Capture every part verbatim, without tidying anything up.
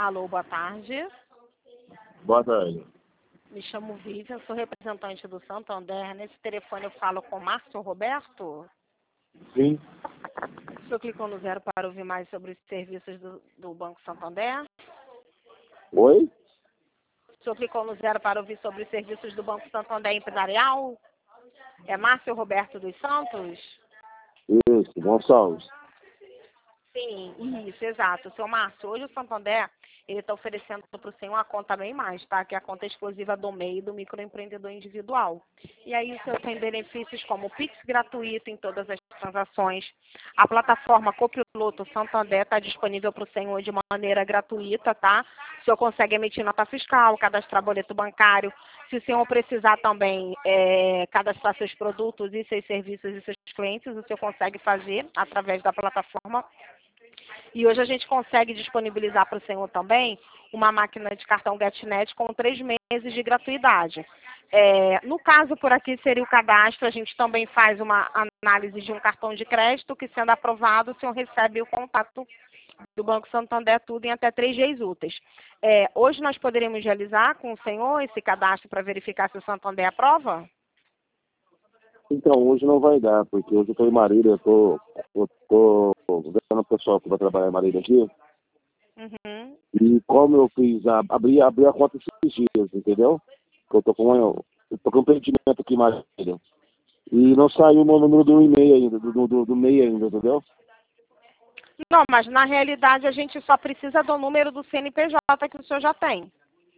Alô, boa tarde. Boa tarde. Me chamo Vivian, sou representante do Santander. Nesse telefone eu falo com Márcio Roberto. Sim. O senhor clicou no zero para ouvir mais sobre os serviços do, do Banco Santander? Oi? O senhor clicou no zero para ouvir sobre os serviços do Banco Santander Empresarial? É Márcio Roberto dos Santos? Isso, Gonçalves. Sim, isso, exato. Seu Márcio, hoje o Santander ele está oferecendo para o senhor uma conta bem mais, tá? Que é a conta exclusiva do M E I do microempreendedor individual. E aí o senhor tem benefícios como o Pix gratuito em todas as transações. A plataforma Copiloto Santander está disponível para o senhor de maneira gratuita, tá? O senhor consegue emitir nota fiscal, cadastrar boleto bancário. Se o senhor precisar também é, cadastrar seus produtos e seus serviços e seus clientes, o senhor consegue fazer através da plataforma. E hoje a gente consegue disponibilizar para o senhor também uma máquina de cartão GetNet com três meses de gratuidade. É, no caso, por aqui seria o cadastro, a gente também faz uma análise de um cartão de crédito que, sendo aprovado, o senhor recebe o contato do Banco Santander, tudo em até três dias úteis. É, hoje nós poderíamos realizar com o senhor esse cadastro para verificar se o Santander aprova? Então, hoje não vai dar, porque hoje eu estou em Marília, eu tô, eu tô vendo o pessoal que vai trabalhar em Marília aqui. Uhum. E como eu fiz, a, abri, abri a conta esses dias, entendeu? Eu tô com, eu tô com um impedimento aqui em Marília. E não saiu o meu número do e-mail ainda, do, do, do M E I ainda, entendeu? Não, mas na realidade a gente só precisa do número do C N P J que o senhor já tem.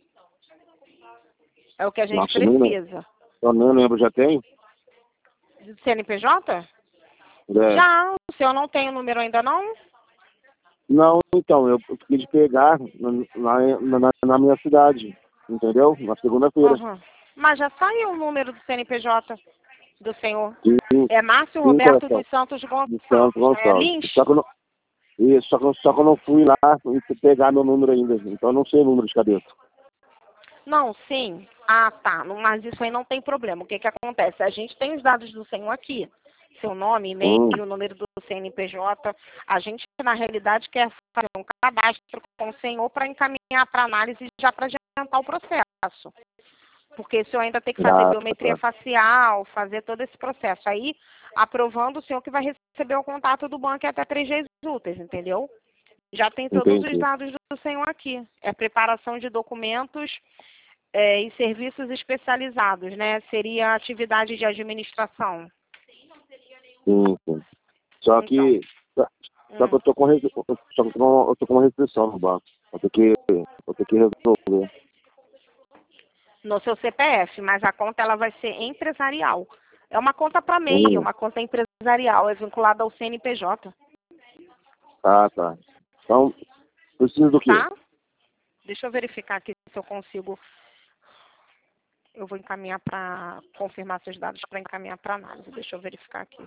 É o que a gente Nossa, nem lembro. precisa. Eu nem lembro, já tem? Do C N P J? É. Já, o senhor não tem o número ainda não? Não, então, eu fiquei de pegar na, na, na, na minha cidade, entendeu? Na segunda-feira. Uhum. Mas já saiu o número do C N P J do senhor. Sim, É Márcio sim, Roberto coração. dos Santos De Santos Gonçalves, né? Gonçalves. Lins? Só que eu não, isso, só que, eu, só que eu não fui lá e pegar meu número ainda. Então eu não sei o número de cabeça. Não, sim. Ah, tá. Não, mas isso aí não tem problema. O que que acontece? A gente tem os dados do senhor aqui. Seu nome, e-mail, Hum, o número do C N P J. A gente, na realidade, quer fazer um cadastro com o senhor para encaminhar para análise já para adiantar o processo. Porque o senhor ainda tem que fazer ah, biometria tá. facial, fazer todo esse processo. Aí, aprovando, o senhor que vai receber o contato do banco até três dias úteis, entendeu? Já tem todos os Entendi. dados do senhor aqui. É preparação de documentos é, e serviços especializados, né? Seria atividade de administração. Sim, sim. Só Então, que, só só que hum, eu tô com, res- só que eu tô com, eu tô com uma restrição no banco. Vou ter que, vou ter que resolver. no seu C P F, mas a conta ela vai ser empresarial. É uma conta para M E I, é Hum, uma conta empresarial, é vinculada ao C N P J, ah, tá. Então, precisa do quê? tá? Deixa eu verificar aqui se eu consigo. Eu vou encaminhar para confirmar seus dados para encaminhar para análise. Deixa eu verificar aqui.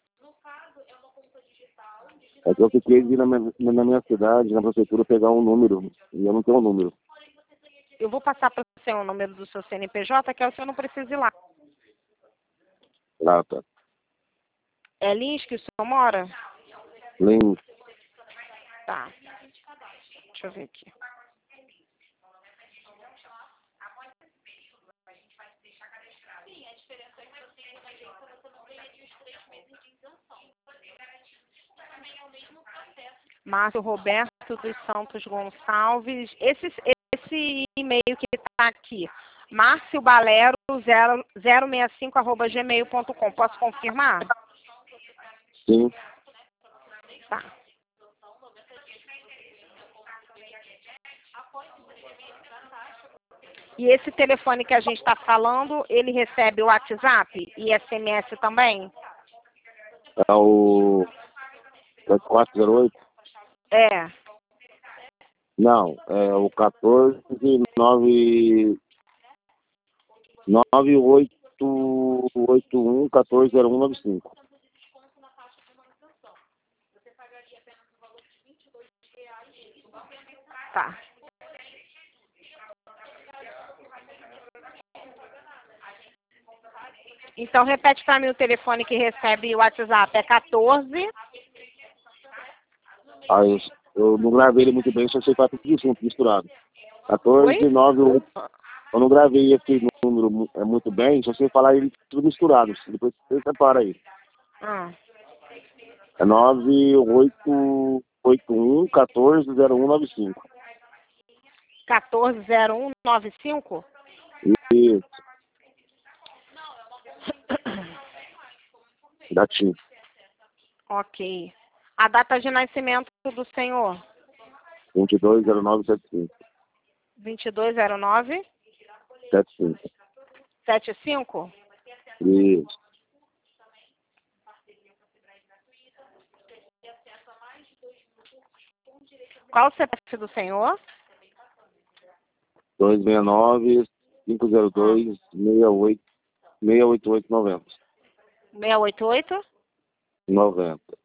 É que eu fiquei de ir na minha, na minha cidade, na prefeitura, pegar um número. E eu não tenho um número. Eu vou passar para o senhor o número do seu C N P J, que é o senhor não precisa ir lá. Ah, tá. É Lins que o senhor mora? Link. Tá. Deixa eu ver aqui. Márcio Roberto dos Santos Gonçalves. Esse, esse e-mail que está aqui, márcio balero zero seis cinco arroba gmail ponto com. Posso confirmar? Sim. Tá. E esse telefone que a gente está falando, ele recebe o WhatsApp e S M S também? É o quatro zero oito? É. Não, é o quatorze nove nove oito oito um um quatro zero um nove cinco. Tá. Então, repete para mim o telefone que recebe o WhatsApp. É quatorze. Aí eu não gravei ele muito bem, só sei falar tudo junto, misturado. Oi? quatorze, nove, oito. Eu não gravei esse número mu- é muito bem, só sei falar ele tudo misturado. Depois você separa aí. Ah, É nove oito oito um um quatro zero um nove cinco. quatorze zero um nove cinco? Isso, gatinho. Ok. A data de nascimento do senhor? vinte e dois zero nove setenta e cinco. vinte e dois zero nove setenta e cinco. setenta e cinco? Isso. Qual o C P F do senhor? dois seis nove cinco zero dois seis oito seis oito oito noventa. seiscentos e oitenta e oito? noventa.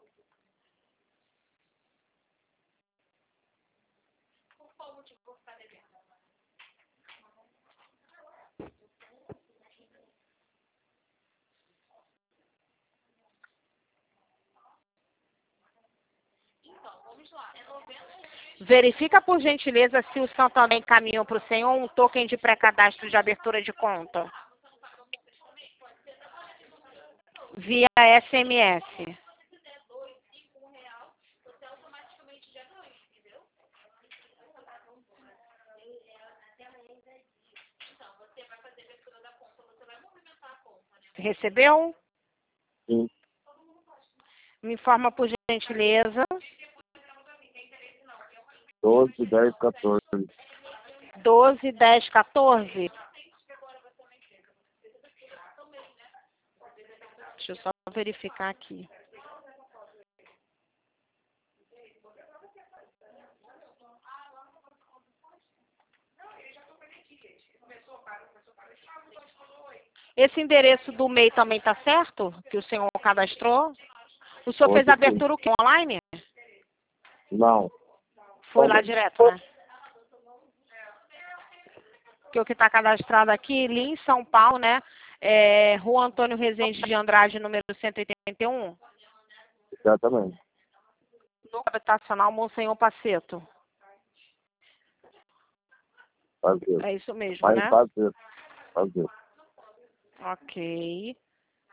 Verifica, por gentileza, se o Santander encaminhou para o senhor um token de pré-cadastro de abertura de conta. Via S M S. Recebeu? Sim. Me informa, por gentileza. doze, dez, quatorze. doze, dez, quatorze. Deixa eu só verificar aqui. Esse endereço do M E I também está certo? Que o senhor cadastrou? O senhor fez a Ontem sim. abertura o quê? Online? Não. Foi lá direto, né? Porque o que está cadastrado aqui, ali em São Paulo, né? É Rua Antônio Rezende de Andrade, número cento e oitenta e um. Exatamente. No habitacional Monsenhor Paceto. Fazer. É isso mesmo, Mas né? fazer. Fazer. Ok.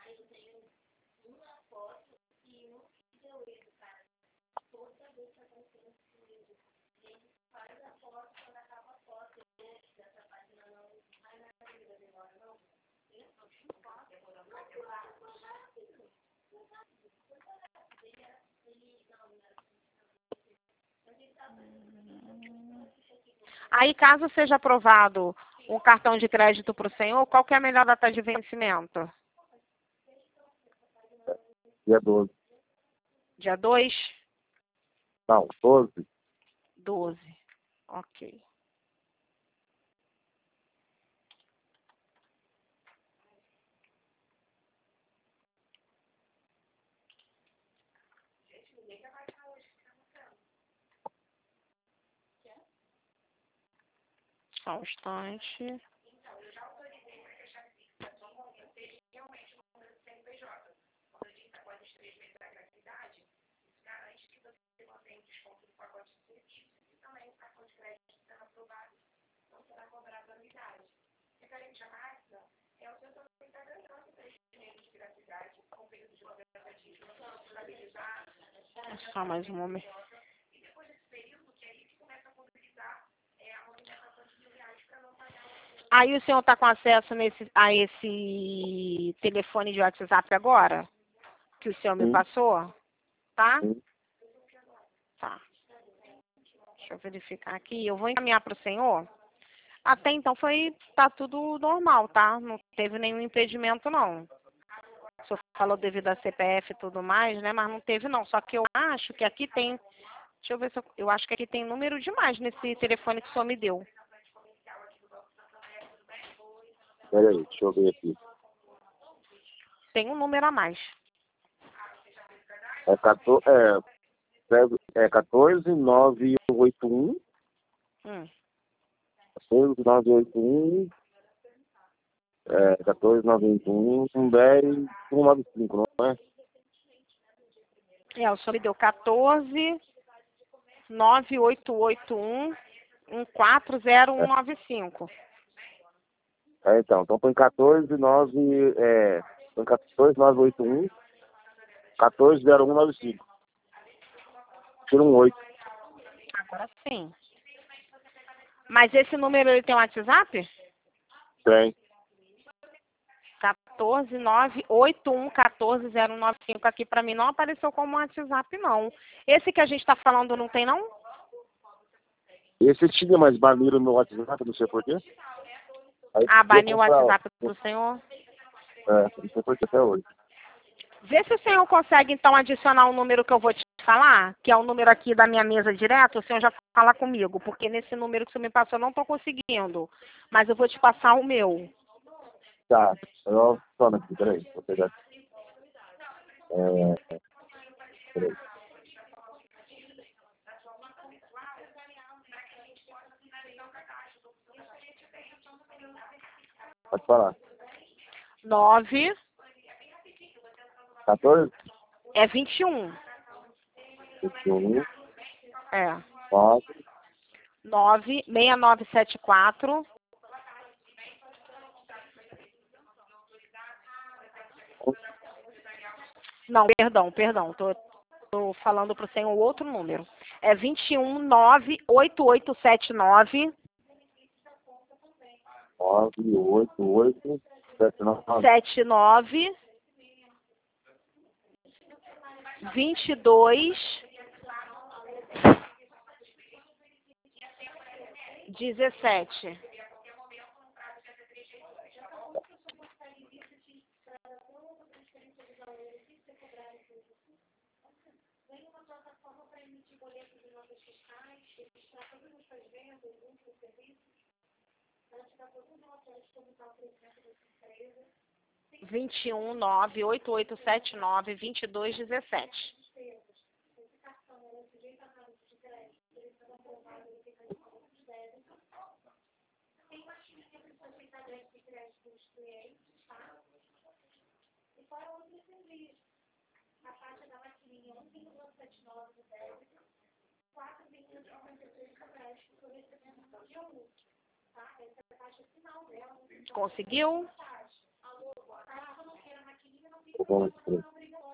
Aí, caso seja aprovado um cartão de crédito para o senhor, qual que é a melhor data de vencimento? Dia doze. Dia dois? Não, doze. doze. Ok. Só um instante. Só mais um momento. Aí o senhor está com acesso nesse, a esse telefone de WhatsApp agora? Que o senhor me Sim. passou? Tá? Sim. Tá. Deixa eu verificar aqui. Eu vou encaminhar para o senhor. Até então foi, tá tudo normal, tá? Não teve nenhum impedimento, não. O senhor falou devido a C P F e tudo mais, né? Mas não teve, não. Só que eu acho que aqui tem... Deixa eu ver se eu... Eu acho que aqui tem número demais nesse telefone que o senhor me deu. Pera aí, deixa eu ver aqui. Tem um número a mais. É quatorze, é, é quatorze, nove oito um. Hum. quatorze, nove oito um. É, quatorze, nove oito um, dez, cento e noventa e cinco, não é? É, o senhor me deu quatorze, nove oito oito um, um quatro zero um É, nove cinco. é, então, então põe quatorze, nove, é, põe quatorze, nove oito um, quatorze, zero um nove cinco. Tira um oito. Agora sim. Mas esse número ele tem um WhatsApp? Tem. quatorze nove oito um um quatro zero nove cinco. Aqui pra mim não apareceu como WhatsApp, não. Esse que a gente tá falando não tem, não? Esse tinha mais baniram no meu WhatsApp, não sei porquê. Aí Ah, eu baniu o comprar, WhatsApp pro senhor? é, não sei porquê até hoje. Vê se o senhor consegue, então, adicionar o número que eu vou te falar, que é o número aqui da minha mesa direto, o senhor já fala comigo, porque nesse número que você me passou eu não estou conseguindo. Mas eu vou te passar o meu. Tá, eu toma aqui, peraí, vou pegar aqui. É, peraí. Pode falar. nove quatorze, é vinte e um. vinte e um, É. nove, nove seis nove sete quatro. Não, perdão, perdão. Tô, tô falando pro senhor outro número. É vinte e um nove oito oito sete nove. nove, oito, oito, sete, nove. sete nove vinte e dois dezessete. vinte e um nove oito oito sete nove vinte e dois dezessete. Conseguiu? Vou aqui.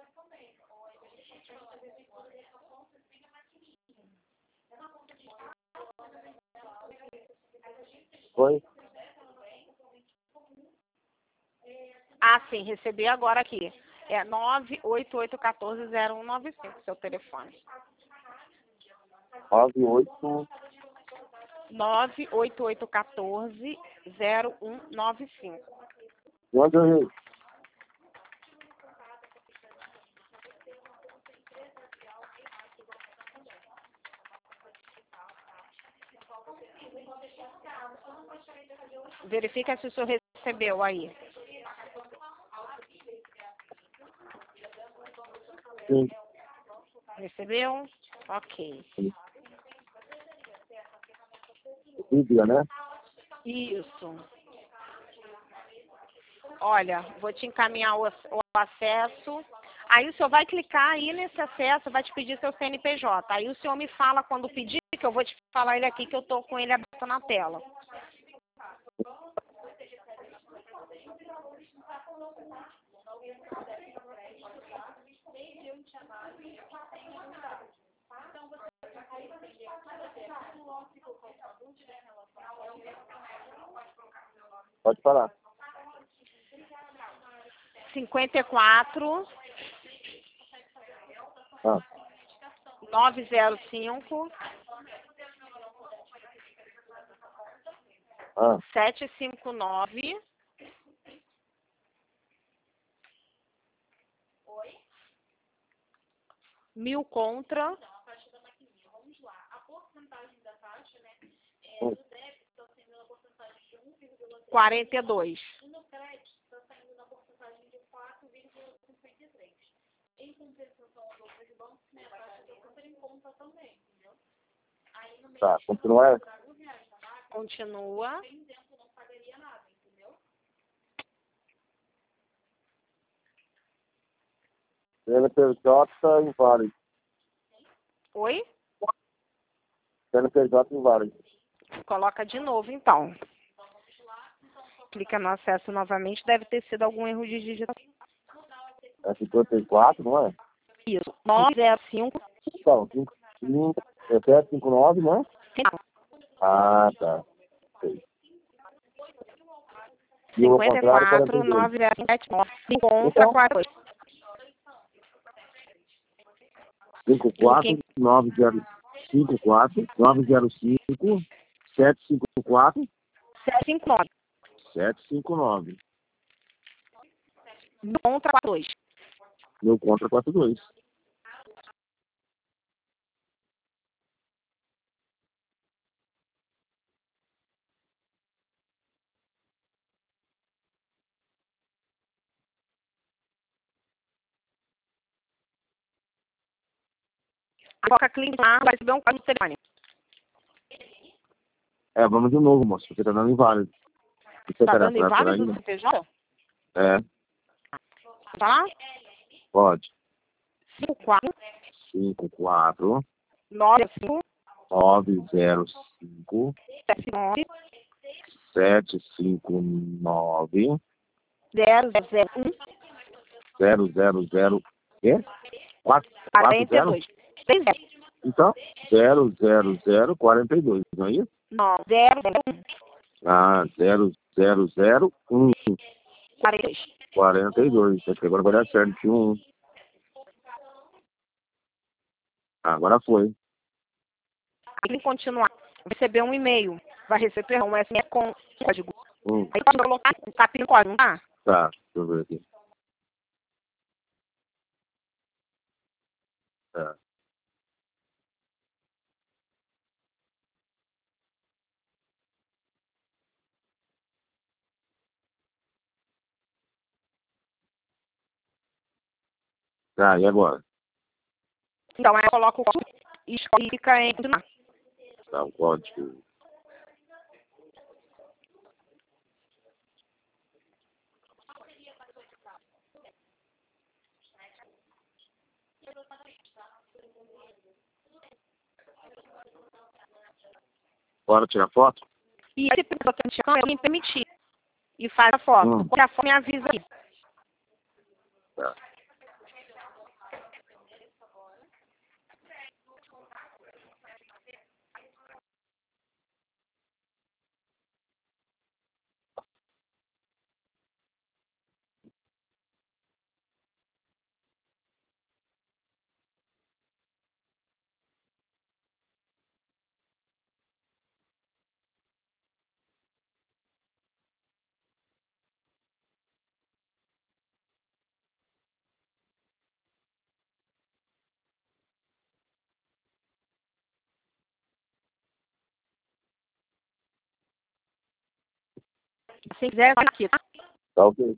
Foi? Ah, sim, recebi agora aqui. É nove oito oito um quatro zero um nove cinco, seu telefone. nove, oito, nove oito oito um quatro zero um nove cinco. onde eu errei? Verifica se o senhor recebeu aí. Sim. Recebeu? Ok. Bíblia, né? Isso. Olha, vou te encaminhar o, o acesso. Aí o senhor vai clicar aí nesse acesso, vai te pedir seu C N P J. Aí o senhor me fala quando pedir, que eu vou te falar ele aqui, que eu tô com ele aberto na tela. Pode falar. cinquenta e quatro, Ah, nove zero cinco, ah, sete cinco nove, mil contra, hum, quarenta e dois. tá, continuar. Continua. C N P J inválido. Oi? C N P J inválido. Coloca de novo, então. Clica no acesso novamente, deve ter sido algum erro de digitação. É cinquenta e quatro, não é? Isso, nove zero cinco. Então, cinco, cinco, sete cinco nove, não é? Ah, tá. Sei. E o cinquenta e contrário, quatro, quarenta e dois. nove zero sete nove. Encontra Então, quatro dois. cinco quatro nove zero cinco quatro nove zero cinco sete cinco quatro sete cinco nove. sete cinco nove. Encontra quatro dois. Meu contra quatro dois. Coloca clique lá, vai receber um código do telefone. É, vamos de novo, moço, porque tá dando inválido. Você Tá tá dando nessa inválido ainda? do C P J? É, Tá lá? pode. cinco quatro cinco quatro nove cinco nove zero cinco sete nove sete cinco nove zero zero um zero zero zero quê? quatro quarenta e zero? dois. três zero. Então, zero zero zero quarenta e dois, não é isso? Não, zero zero um Ah, zero zero zero um quarenta e dois. quarenta e dois. Acho que agora vai dar certo. Um. Agora foi. Aí em continuar, receber um e-mail. Vai receber um S M S com código. Um. Aí pode colocar o capim código, tá? Tá, deixa eu ver aqui. Tá. Tá, e agora? Então aí eu coloco o código e escolhe clica em continuar. Tá, o código. Bora tirar foto? E esse pessoa que te chama, eu me permitir. E faz a foto. Hum. Quando a foto me avisa aí. Tá. Se quiser, vai aqui, tá? Tá ok.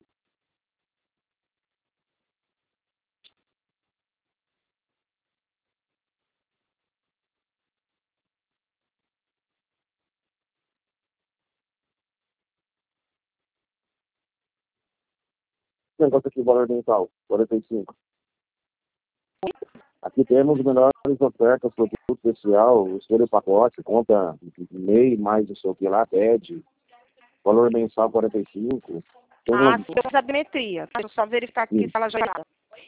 Esse negócio aqui, valor mensal, quarenta e cinco. Aqui temos melhores ofertas, produto especial, escolha o pacote, conta M E I, mais não sei o que lá, pede. Valor mensal quarenta e cinco. Tem Ah, um... sim, eu fiz a bimetria. Tá? Deixa eu só verificar aqui Sim. se ela já está.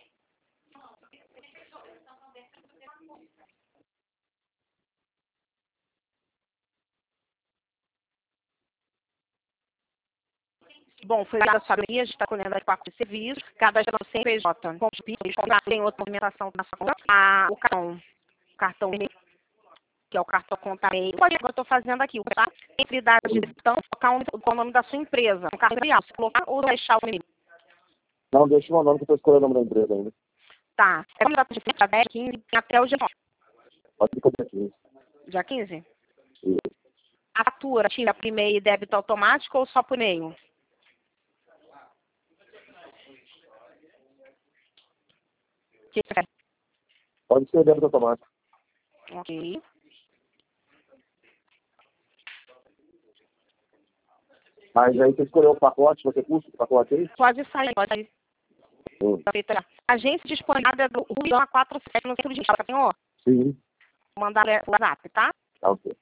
Bom, foi dada a sua bimetria, a gente está colhendo as partes de serviço, cada geração sem P J. Tem outra movimentação na sua conta. Ah, o cartão, o cartão que é o cartão conta meio. Olha, eu estou fazendo aqui, tá? Entre dados de gestão, colocar o nome da sua empresa, um cartão real, se colocar ou deixar o e-mail. Não, deixa o meu nome que eu estou escolhendo o nome da empresa ainda. Tá. É uma data de frente, dez, quinze, até o dia nove. Pode ficar aqui. Dia quinze? Isso. A fatura tira por e-mail e débito automático ou só por e-mail? Que você quer? Pode ser débito automático. Ok. Mas aí você escolheu o pacote, você custa o pacote aí? Pode sair, pode sair. Hum. Agência disponível do Ruidão quatro sete no centro de Estado, senhor? Sim. Vou mandar o WhatsApp, tá? Tá ok.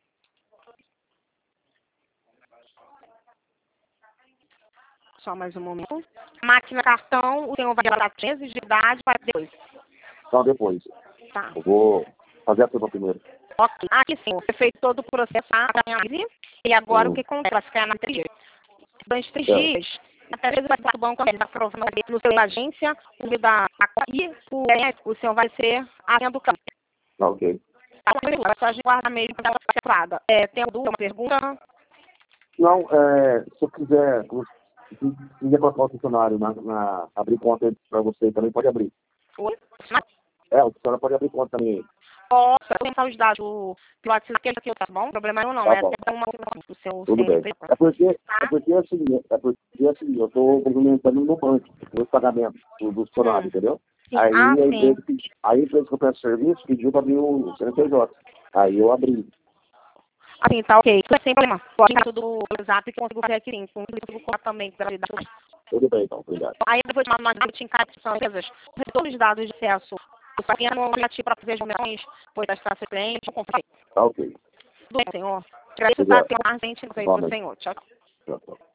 Só mais um momento. Máquina cartão, o senhor vai levar três meses de idade, vai depois. Então, depois. Tá. Eu vou fazer a turma primeiro. Ok. Aqui sim, você fez todo o processo tá? E agora Hum. o que acontece? Vai ficar na três dias. Durante três É. dias, até mesmo vai para o banco, ele vai aprovando no seu agência, o da e o, é, o senhor vai ser a senha do campo. Tá ok. Tá, é só a gente guardar mesmo para ela ficar separada. É, tem alguma pergunta? Não, é, se eu quiser, se quiser colocar o funcionário na, na abrir conta para você, também pode abrir. Oi? É, o funcionário pode abrir conta também. Posso, eu tenho os dados do do WhatsApp aqui, tá bom? O problema não, não, Tá é bom. até uma do seu Tudo bem. C N P. É porque, é porque assim, é porque assim, eu estou movimentando no banco, os pagamentos do, do funcionário, Hum. entendeu? Sim. Aí Ah, a sim. empresa, aí a empresa que eu presto serviço pediu para abrir o C N P J. Aí eu abri. Assim, tá ok. Tudo é sem problema. Pode entrar tudo no WhatsApp que eu consigo fazer aqui sim. Consigo colocar também para dar tudo. Tudo bem, então, obrigado. Aí eu vou te mandar uma te encargo que são empresas, todos os dados de acesso. Eu só tinha no aplicativo para fazer as nomeações, foi testar seu cliente, eu confio. Tá ok. Tudo bem, senhor. Agradeço, tá? Obrigado. Tem um gente, não sei do Igualmente. senhor. Tchau. Tchau, tchau.